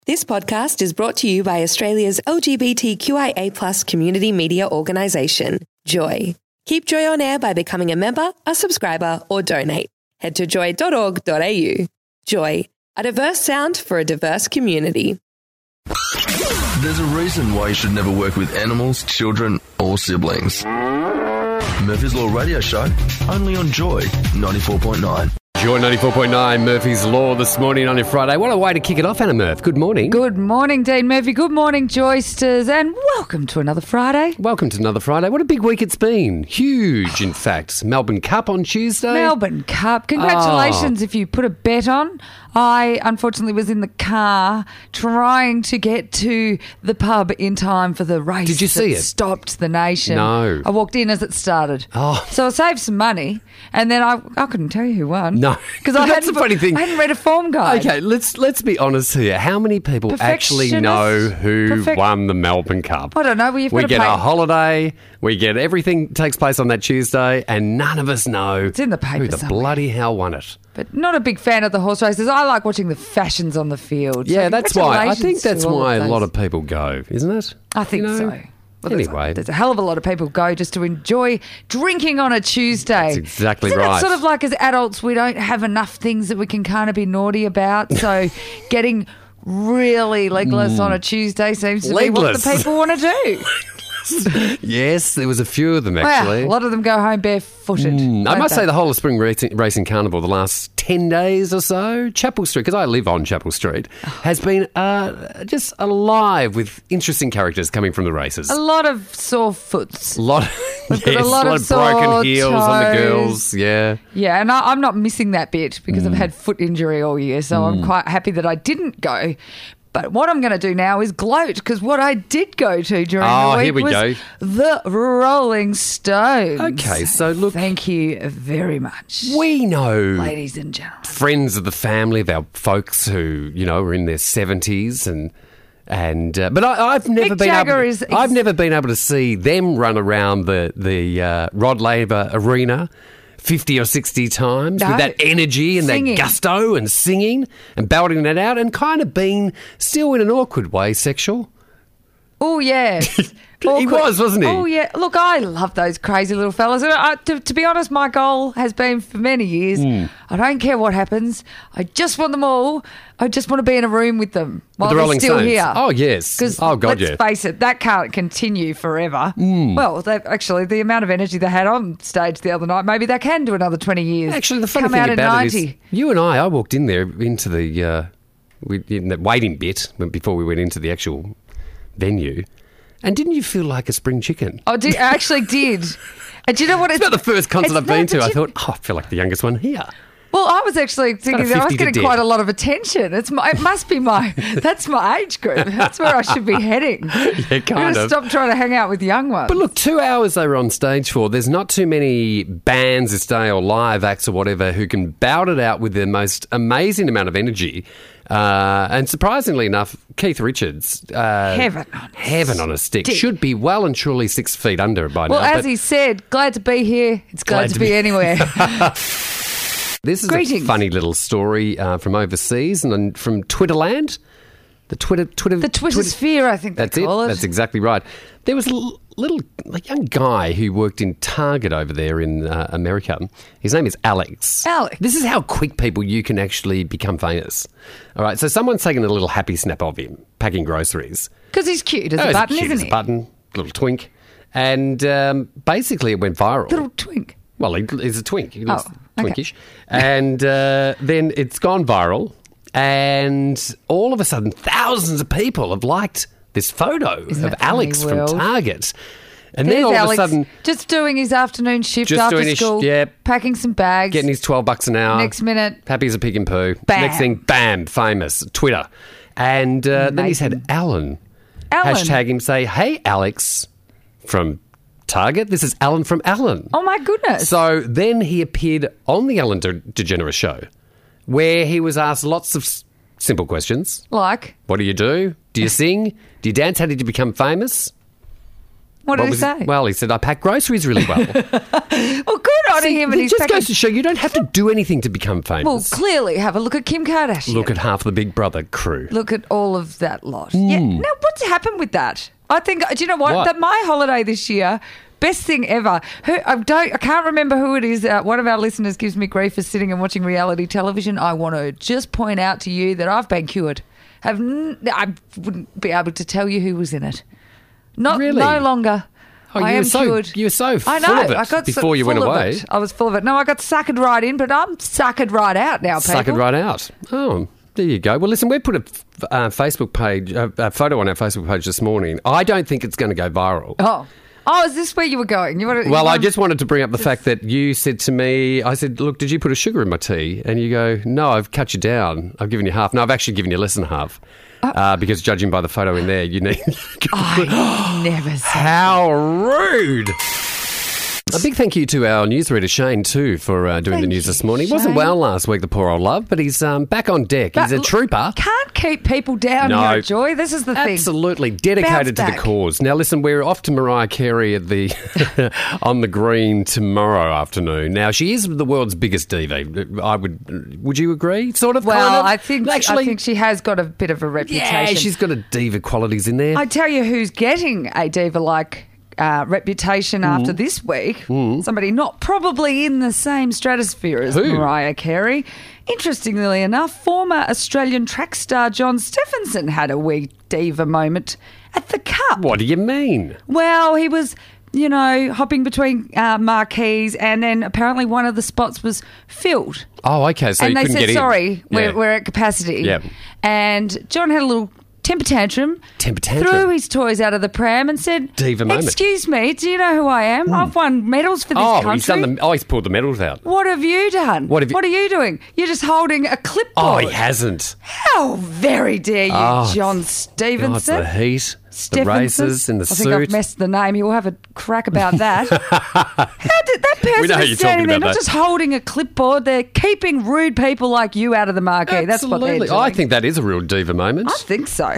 This podcast is brought to you by Australia's LGBTQIA+ community media organisation, Joy. Keep Joy on air by becoming a member, a subscriber, or donate. Head to joy.org.au. Joy, a diverse sound for a diverse community. There's a reason why you should never work with animals, children, or siblings. Murphy's Law Radio Show, only on Joy 94.9. Joy 94.9, Murphy's Law this morning on your Friday. What a way to kick it off, Anna Murph. Good morning. Good morning, Dean Murphy. Good morning, Joysters. And welcome to another Friday. Welcome to another Friday. What a big week it's been. Huge, in fact. Melbourne Cup on Tuesday. Melbourne Cup. Congratulations if you put a bet on. I, unfortunately, was in the car trying to get to the pub in time for the race. Did you see it? Stopped the nation. No. I walked in as it started. Oh. So I saved some money, and then I couldn't tell you who won. No. Because That's the funny thing. I hadn't read a form guide. Okay, let's be honest here. How many people actually know who won the Melbourne Cup? I don't know. Well, we get a holiday. We get everything takes place on that Tuesday, and none of us know it's in the paper who the somewhere. bloody hell won it. But not a big fan of the horse races. I like watching the fashions on the field. Yeah, So that's why. I think congratulations that's to all why of a lot those. of people go, isn't it? I think so. Well, Anyway. there's a hell of a lot of people go just to enjoy drinking on a Tuesday. That's exactly Isn't right. It sort of like as adults, we don't have enough things that we can kind of be naughty about. So getting really legless on a Tuesday seems to be what Legless. the people want to do. Yes, there was a few of them actually. Wow, a lot of them go home barefooted. I must say the whole of Spring Racing Carnival the last 10 days or so, Chapel Street, because I live on Chapel Street, has been just alive with interesting characters coming from the races. A lot of sore foots. A lot, We've got a lot of broken sore heels on the toes. girls, yeah. Yeah, and I'm not missing that bit because I've had foot injury all year, so I'm quite happy that I didn't go. But what I'm going to do now is gloat because what I did go to during the week here we was go. the Rolling Stones. Okay, so look, Thank you very much, we know ladies and gentlemen. friends of the family, of our folks who, are in their 70s but I've never Mick been Jagger able. is I've never been able to see them run around the Rod Laver Arena 50 or 60 times with that energy and Singing. that gusto and singing and belting it out and kind of being still in an awkward way sexual. Oh, yeah. He was, wasn't he? Oh, yeah. Look, I love those crazy little fellas. And to be honest, my goal has been for many years, I don't care what happens. I just want them all. I just want to be in a room with them while the they're Rolling still Stones. here. Oh, yes. Because Oh, God, let's face it, that can't continue forever. Well, actually, the amount of energy they had on stage the other night, maybe they can do another 20 years. Actually, the funny Come thing out at about it 90. is you and I walked in there into the in the waiting bit before we went into the actual venue. And didn't you feel like a spring chicken? I actually did. And do you know what? It's not the first concert I've been to. I thought. thought, I feel like the youngest one here. Well, I was actually thinking that I was 50 to getting dead. quite a lot of attention. It must be that's my age group. That's where I should be heading. Yeah, I'm kind to of. stop trying to hang out with young ones. But look, 2 hours they were on stage for. There's not too many bands this day or live acts or whatever who can bout it out with the most amazing amount of energy. And surprisingly enough, Keith Richards, Heaven on a stick, should be well and truly 6 feet under by now. well, as but he said, glad to be here. It's glad to be anywhere. this is Greetings. a funny little story from overseas and then from Twitterland. The The sphere, I think That's they it. call it. That's exactly right. There was a young guy who worked in Target over there in America. His name is Alex. Alex. This is how quick you can actually become famous. All right, so someone's taken a little happy snap of him, packing groceries. Because he's cute as Oh, a he's button, cute isn't as he? a button, little twink. And basically it went viral. Little twink. Well, he's a twink. He looks okay. twinkish. And then it's gone viral. And all of a sudden, thousands of people have liked this photo Isn't of that funny Alex from world? Target. And There's then all Alex, of a sudden, just doing his afternoon shift Just after doing his- school, packing some bags. getting his $12 an hour. Next minute, Happy as a pig and poo. Bam. Next thing, bam, famous. Twitter. And then he's had Alan. Hashtag him say, hey, Alex from Target. This is Alan from Alan. Oh, my goodness. So then he appeared on the Ellen DeGeneres show where he was asked lots of simple questions. Like? What do you do? Do you sing? Do you dance? How did you become famous? What did he say? Well, he said, I pack groceries really well. Well, good on him. And It he's just packing. goes to show you don't have to do anything to become famous. Well, clearly, have a look at Kim Kardashian. Look at half the Big Brother crew. Look at all of that lot. Yeah. Now, what's happened with that? I think. Do you know what? What? That my holiday this year. Best thing ever. I can't remember who it is. One of our listeners gives me grief for sitting and watching reality television. I want to just point out to you that I've been cured. I wouldn't be able to tell you who was in it. Not Really? no longer. Oh, I you am were so, cured. You were so full I know. of it I got before you went full of away. it. I was full of it. No, I got suckered right in, but I'm suckered right out now. People. Suck it right out. Oh, there you go. Well, listen, we put a Facebook page, a photo on our Facebook page this morning. I don't think it's going to go viral. Oh, is this where you were going? Well, I just wanted to bring up the fact that you said to me, I said, look, did you put a sugar in my tea? And you go, no, I've cut you down. I've given you half. No, I've actually given you less than half. Because judging by the photo in there, you need... I never said How rude! A big thank you to our newsreader, Shane, too, for doing the Thank news you, this morning. He wasn't Shane. well last week, the poor old love, but he's back on deck. He's a But trooper. Can't keep people down No. here, Joy. This is the thing. Absolutely dedicated to Bounce the back. cause. Now, listen, we're off to Mariah Carey at the on the green tomorrow afternoon. Now, she is the world's biggest diva. Would you agree? Sort of. Well, kind of? I think she has got a bit of a reputation. yeah, she's got a diva qualities in there. I tell you who's getting a diva-like reputation after this week. Somebody not probably in the same stratosphere as Who? Mariah Carey. Interestingly enough, former Australian track star John Stephenson had a wee diva moment at the Cup. What do you mean? Well, he was, hopping between marquees, and then apparently one of the spots was filled. Oh, okay. So and you they couldn't said, get in. sorry, Yeah. we're at capacity. Yep. And John had a little temper tantrum. Temper tantrum. Threw his toys out of the pram and said, Diva moment. excuse me, do you know who I am? I've won medals for this country. He's pulled the medals out. What have you done? What have you- are you doing? You're just holding a Oh, clipboard. he hasn't. How very dare you, Oh, John Oh, it's Stevenson. the heat, the Stephenson. races, and the I think I've suit. messed the name. He'll have a crack about that. How did that person We know is you're standing talking there, about not that. just holding a clipboard? They're keeping rude people like you out of the marquee. That's what they're Absolutely. doing. I think that is a real diva moment. I think so.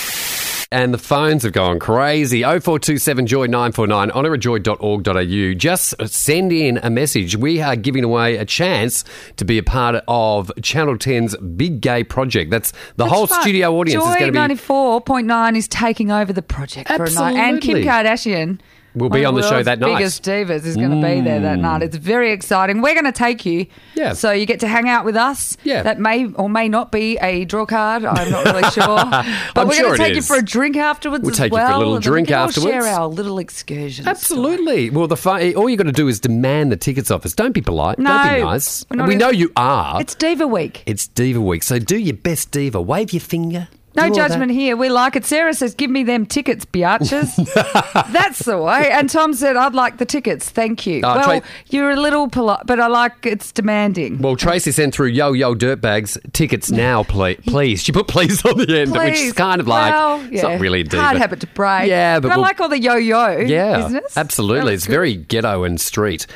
And the phones have gone crazy. 0427 Joy 949, honorajoy.org.au. Just send in a message. We are giving away a chance to be a part of Channel 10's Big Gay Project. That's the whole That's right. studio audience Joy is going to be 94.9 is taking over the project for a night. And Kim Absolutely. Kardashian Will be one on of the show world's that night. biggest divas is going to be there that night. It's very exciting. We're going to take you. Yeah. So you get to hang out with us. Yeah. That may or may not be a draw card. I'm not really sure. But I'm we're sure going to it take you is. for a drink afterwards We'll as take you for a well. little and then drink we can all afterwards. share our little excursion. Absolutely. Well, all you got to do is demand the tickets off us. Don't be polite. No, Don't be nice. we're not We in- know you are. It's Diva Week. It's Diva Week, so do your best diva. Wave your finger. No Do all judgment that. here. We like it. Sarah says, give me them tickets, biatches. That's the way. And Tom said, I'd like the tickets. Thank you. Oh, well, Tra- you're a little polite, but I like it's demanding. Well, Tracy sent through yo dirtbags tickets now, please. She put please on the end, which is kind of like it's not really a diva. Hard habit to break. Yeah, but I we'll- like all the yo-yo Yeah, business. absolutely. That It's was good. very ghetto and street.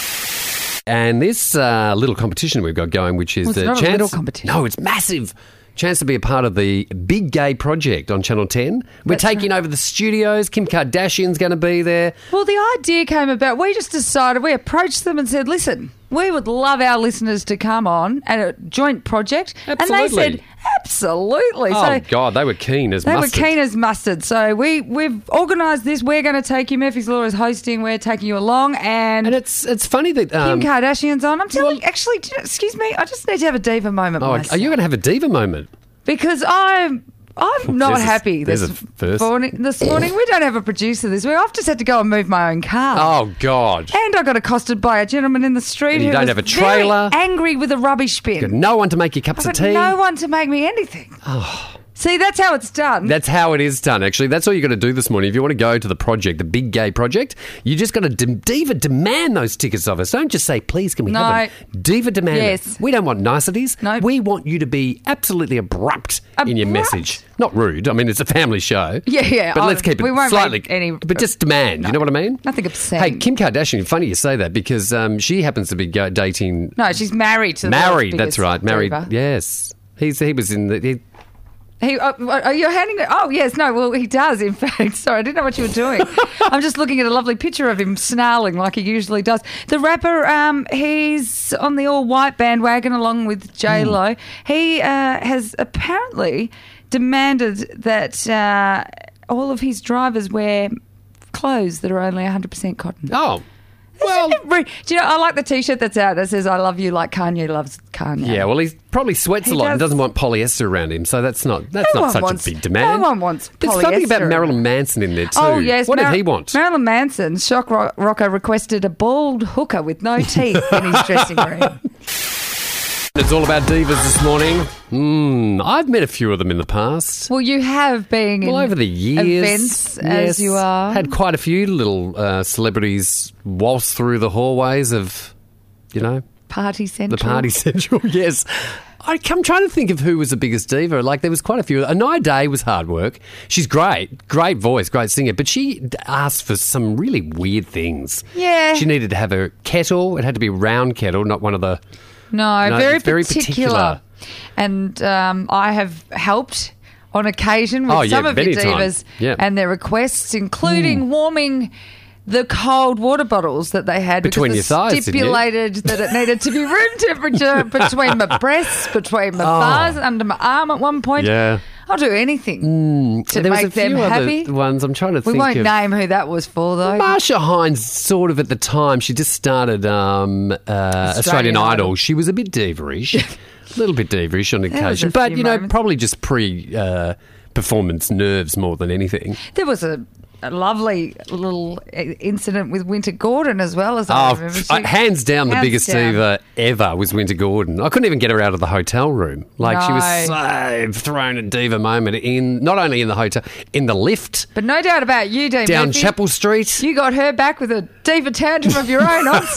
And this little competition we've got going, which is Well, it's the not a chance. little competition. No, it's massive. Chance to be a part of the Big Gay Project on Channel 10. We're taking over the studios. Kim Kardashian's going to be there. Well, the idea came about, we just decided, we approached them and said, listen, we would love our listeners to come on at a joint project. And they Absolutely. said, absolutely. Oh, So God, they were keen as they mustard. were keen as mustard. So we've organised this. We're going to take you. Murphy's Law is hosting. We're taking you along. And it's funny that... Kim Kardashian's on. I'm telling you, actually, excuse me, I just need to have a diva moment myself. are you going to have a diva moment? Because I'm not There's a- happy there's this a first. morning. This morning, we don't have a producer this week. I've just had to go and move my own car. Oh, God. And I got accosted by a gentleman in the street And you who don't was have a trailer. very angry with a rubbish bin. Got no one to make you cups I've of got tea. no one to make me anything. See, that's how it's done. That's how it is done, actually. That's all you got to do this morning. If you want to go to the project, the Big Gay Project, you just got to diva demand those tickets of us. Don't just say, please, can we have them? Diva demand Yes. it. We don't want niceties. No. We want you to be absolutely abrupt in your Abrupt? message. Not rude. I mean, it's a family show. Yeah. But Oh, let's keep we it won't slightly... make any- but just demand. You know what I mean? Nothing obscene. Hey, Kim Kardashian, funny you say that because she happens to be dating... No, she's married to the Married, world's that's biggest right. Married, diva. yes. He was in the... You're handing it? Oh, yes. No, well, he does, in fact. Sorry, I didn't know what you were doing. I'm just looking at a lovely picture of him snarling like he usually does. The rapper, he's on the all-white bandwagon along with J-Lo. He has apparently demanded that all of his drivers wear clothes that are only 100% cotton. Oh. Well, do you know, I like the T-shirt that's out that says, I love you like Kanye loves Kanye. yeah, well, he probably sweats a lot and doesn't want polyester around him, so that's not such a big demand. No one wants polyester. There's something about Marilyn Manson in there too. Oh, yes. What did he want? Marilyn Manson, shock rocker, requested a bald hooker with no teeth in his dressing room. It's all about divas this morning. I've met a few of them in the past. Well, you have been in over the years, events as you are. Had quite a few little celebrities waltz through the hallways of, Party Central. The Party Central, yes. I'm trying to think of who was the biggest diva. Like, there was quite a few. Anaya Day was hard work. She's great voice, great singer, but she asked for some really weird things. Yeah. She needed to have a kettle. It had to be a round kettle, not one of the... No, very particular. And I have helped on occasion with some of your divas and their requests, including warming the cold water bottles that they had between your thighs, stipulated that it needed to be room temperature between my breasts, between my thighs, under my arm at one point. Yeah. I'll do anything to make them happy. Other ones I'm trying to think of. We won't name who that was for, though. Marsha Hines, sort of at the time, she just started Australian Idol. She was a bit diva-ish, a little bit diva-ish on occasion, but probably just pre-performance nerves more than anything. There was a lovely little incident with Winter Gordon as well, as I remember. Hands down, the biggest diva ever was Winter Gordon. I couldn't even get her out of the hotel room. She was so thrown a diva moment not only in the hotel, in the lift. But no doubt about you, Dean down Murphy. Chapel Street. You got her back with a diva tantrum of your own on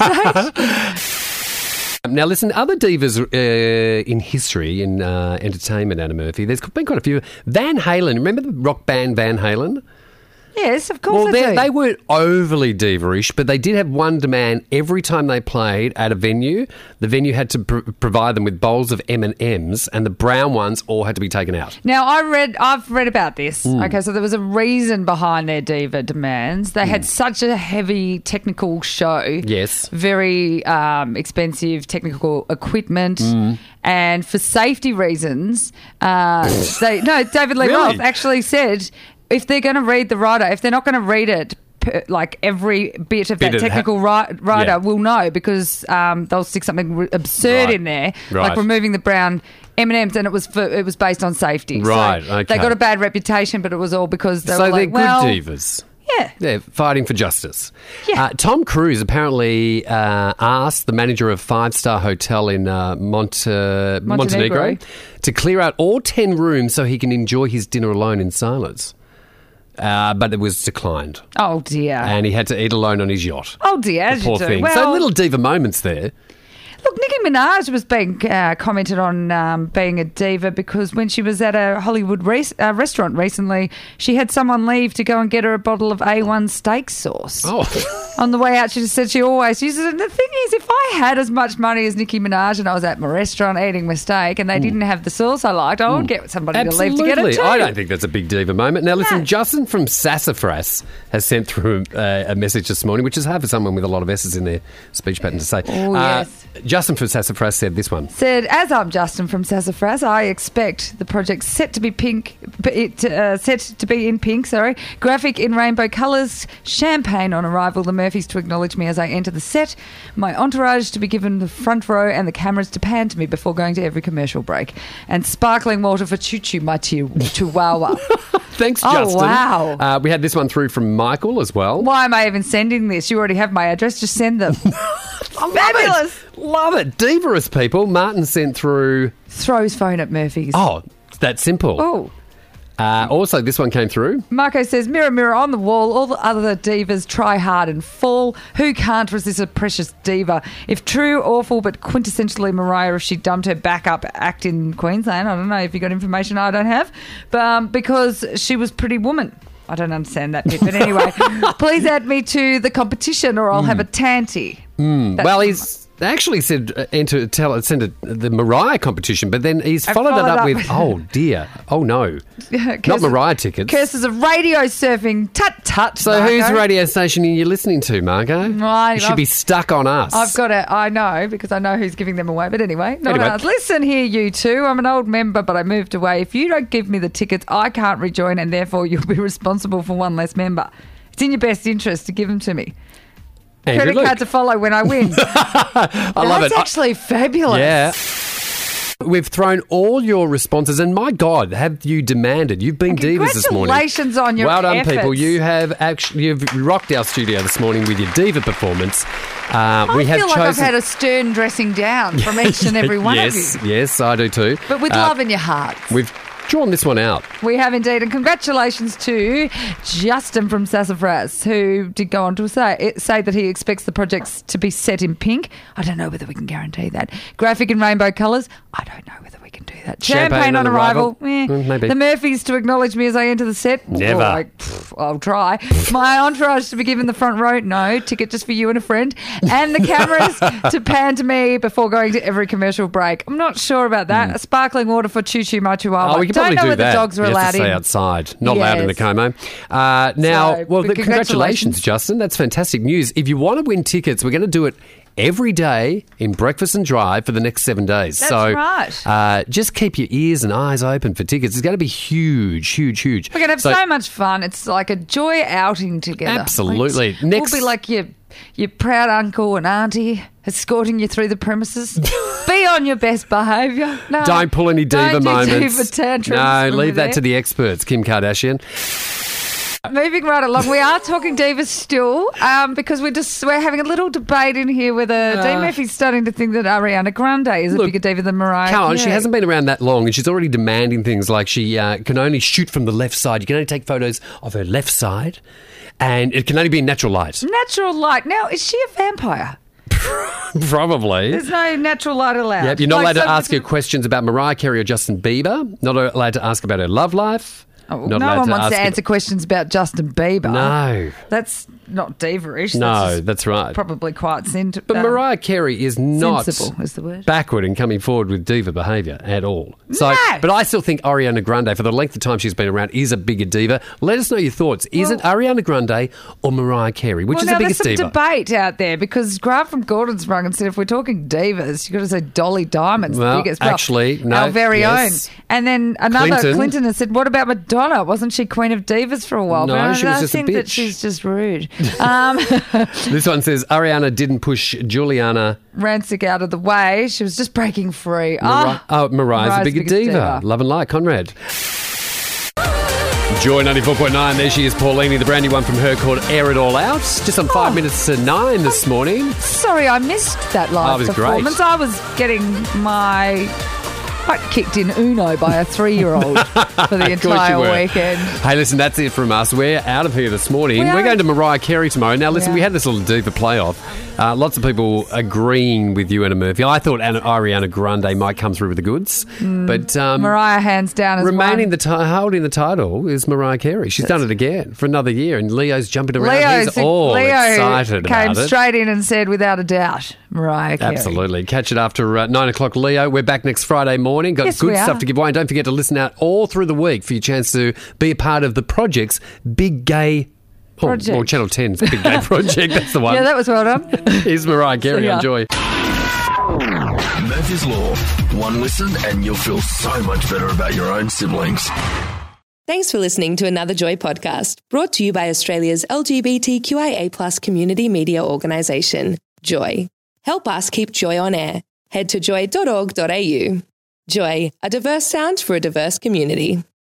stage. Now, listen, other divas in history, in entertainment, Anna Murphy, there's been quite a few. Van Halen, remember the rock band Van Halen? Yes, of course I do. They weren't overly diva-ish, but they did have one demand every time they played at a venue. The venue had to provide them with bowls of M&Ms, and the brown ones all had to be taken out. Now, I've read about this. Okay, so there was a reason behind their diva demands. They had such a heavy technical show. Yes. Very expensive technical equipment. And for safety reasons, David Lee Roth actually said... If they're going to read the rider, if they're not going to read it, like every bit of that technical rider will know, because they'll stick something absurd in there, like removing the brown M&Ms, and it was based on safety. Right, so they got a bad reputation, but it was all because they were like, they're good divas. Yeah. They're fighting for justice. Yeah. Tom Cruise apparently asked the manager of 5-star hotel in Montenegro to clear out all 10 rooms so he can enjoy his dinner alone in silence. But it was declined. Oh, dear. And he had to eat alone on his yacht. Oh, dear. As you do. Thing. Well, so little diva moments there. Look, Nicki Minaj was being commented on being a diva because when she was at a Hollywood restaurant recently, she had someone leave to go and get her a bottle of A1 steak sauce. Oh. On the way out, she just said she always uses it. And the thing is, if I had as much money as Nicki Minaj and I was at my restaurant eating my steak and they didn't have the sauce I liked, I would get somebody to leave to get it too. I don't think that's a big diva moment. Now, listen, Justin from Sassafras has sent through a message this morning, which is hard for someone with a lot of S's in their speech pattern to say. Oh, yes. Justin from Sassafras said this one. Said, as I'm Justin from Sassafras, I expect the project set to be in pink, graphic in rainbow colours, champagne on arrival, the Murphys to acknowledge me as I enter the set, my entourage to be given the front row and the cameras to pan to me before going to every commercial break, and sparkling water for Choo-Choo, my chihuahua. Thanks, Justin. Oh, wow. We had this one through from Michael as well. Why am I even sending this? You already have my address. Just send them. Fabulous. Love it. Diva-ous people. Martin sent through... Throw his phone at Murphy's. Oh, it's that simple. Oh. Also, this one came through. Marco says, mirror, mirror on the wall, all the other divas try hard and fall. Who can't resist a precious diva? If true, awful, but quintessentially Mariah if she dumped her backup act in Queensland. I don't know if you got information I don't have. But because she was Pretty Woman. I don't understand that bit. But anyway, please add me to the competition or I'll have a tanty. Well, he's actually said send the Mariah competition, but then he's followed it up with, oh dear, oh no, not Mariah tickets. Curses of radio surfing. Tut. So Marco. whose radio station are you listening to, Margot? You should be stuck on us. I've got it. I know, because I know who's giving them away. But anyway, not ours. Listen here, you two. I'm an old member, but I moved away. If you don't give me the tickets, I can't rejoin, and therefore you'll be responsible for one less member. It's in your best interest to give them to me. Andrew Credit card to follow when I win. I love it. That's actually fabulous. Yeah. We've thrown all your responses, and my God, have you demanded? You've been divas this morning. Congratulations on your Well done, efforts. people. You've rocked our studio this morning with your diva performance. I feel like I've had a stern dressing down from each and every one of you. Yes, I do too. But with love in your heart. We've drawn this one out. We have indeed. And congratulations to Justin from Sassafras, who did go on to say that he expects the projects to be set in pink. I don't know whether we can guarantee that. Graphic in rainbow colours. I don't know whether we can do that. Champagne on arrival. Maybe. The Murphys to acknowledge me as I enter the set. Never. I'll try. My entourage to be given the front row. No. Ticket just for you and a friend. And the cameras to pan to me before going to every commercial break. I'm not sure about that. Sparkling water for Choo Choo My Chihuahua. Oh, we can probably don't know do whether that. dogs were You have allowed to stay in. outside, not allowed in the Como. Congratulations, Justin. That's fantastic news. If you want to win tickets, we're going to do it every day in Breakfast and Drive for the next 7 days. That's right. Just keep your ears and eyes open for tickets. It's going to be huge, huge, huge. We're going to have so much fun. It's like a joy outing together. Absolutely. We'll be like your proud uncle and auntie escorting you through the premises. Be on your best behaviour. No, don't pull any diva moments. Diva tantrums. No, leave that to the experts, Kim Kardashian. Moving right along, we are talking divas still because we're having a little debate in here whether Dean Murphy's starting to think that Ariana Grande is a bigger diva than Mariah. Come on, she hasn't been around that long and she's already demanding things like she can only shoot from the left side. You can only take photos of her left side and it can only be in natural light. Natural light. Now, is she a vampire? Probably. There's no natural light allowed. Yep, you're not allowed to ask her questions about Mariah Carey or Justin Bieber. Not allowed to ask about her love life. Oh, no one wants to answer questions about Justin Bieber. No. That's not diva-ish. No, that's right. Probably quite sensible. But Mariah Carey is not sensible is the word. Backward in coming forward with diva behaviour at all. So, No. But I still think Ariana Grande, for the length of time she's been around, is a bigger diva. Let us know your thoughts. Is it Ariana Grande or Mariah Carey? Which is the biggest there's diva? some debate out there because Grant from Gordon's rung and said if we're talking divas, you've got to say Dolly Diamond's Well, the biggest. actually, no. Our very Yes. own. And then another Clinton has said, what about Madonna? Wasn't she Queen of Divas for a while? No, but she was I just a think that bitch. she's just rude. This one says Ariana didn't push Juliana. Rancic out of the way. She was just breaking free. Mariah's a bigger diva. Love and light, Conrad. Joy 94.9. There she is, Paulini, the brand new one from her called Air It All Out. Just on 5 minutes to 9 this morning. Sorry, I missed that live was performance. great. I was getting my butt kicked in Uno by a 3-year-old for the entire weekend. Hey, listen, that's it from us. We're out of here this morning. We're going to Mariah Carey tomorrow. Now, listen, we had this little diva playoff. Lots of people agreeing with you, Anna Murphy. I thought Ariana Grande might come through with the goods. But Mariah hands down as remaining holding the title is Mariah Carey. She's done it again for another year, and Leo's jumping around. He's all excited about it. Came straight in and said, without a doubt, Mariah Carey. Absolutely. Catch it after 9 o'clock, Leo. We're back next Friday morning. Got Yes, good we stuff are. to give away. And don't forget to listen out all through the week for your chance to be a part of the project's Big Gay Project. Or Channel 10's Big Gay Project. That's the one. Yeah, that was well done. Here's Mariah Carey. See ya. Enjoy. Murphy's Law. One listen and you'll feel so much better about your own siblings. Thanks for listening to another Joy podcast, brought to you by Australia's LGBTQIA+ community media organisation, Joy. Help us keep Joy on air. Head to joy.org.au. Joy, a diverse sound for a diverse community.